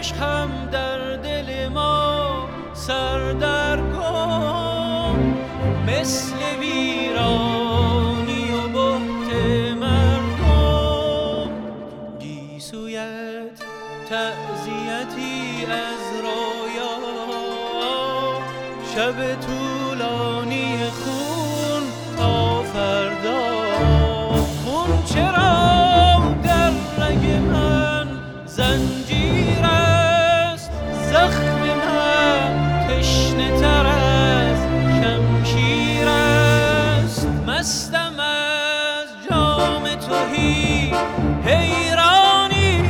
عشقم در دل ما سردرگم، مثل ویرانی و بهت مردم. گیسویت تعزیتی از رویا، شب طولانی خون تا فردا. خون چرا در رگ من زنجیر است، زخم من تشنه تر از شمشیر است. مستم از جام تهی حیرانی،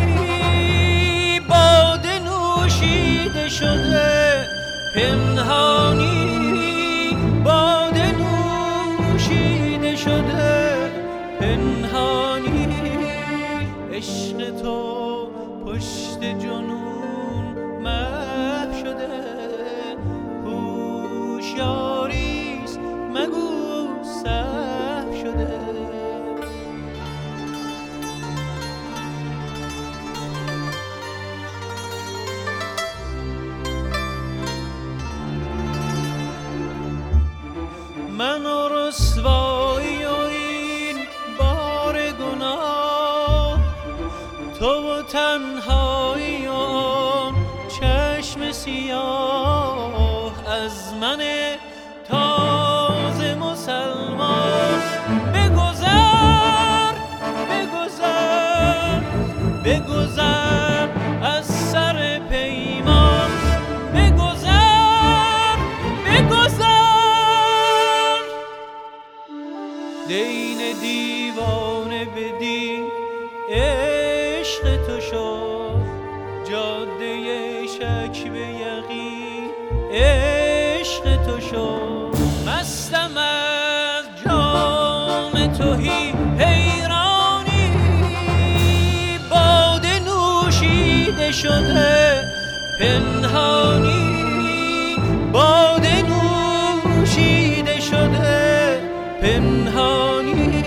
باده نوشیده شده پنهانی، باده نوشیده شده پنهانی. عشق تو پشت جنون محو شده، هوشیاریست مگو سهو شده. من و رسوایی و این بار گناه، تو و تنهایی و آن چشم سیاه. از من تازه مسلمان بگذر، بگذر، بگذر از سر پیمان، بگذر، بگذر. دین دیوانه بدین عشق تو شد، جاده شک به یقین عشق تو شد. مستم از جام تهی حیرانی، باده نوشیده شده پنهانی، باده نوشیده شده پنهانی.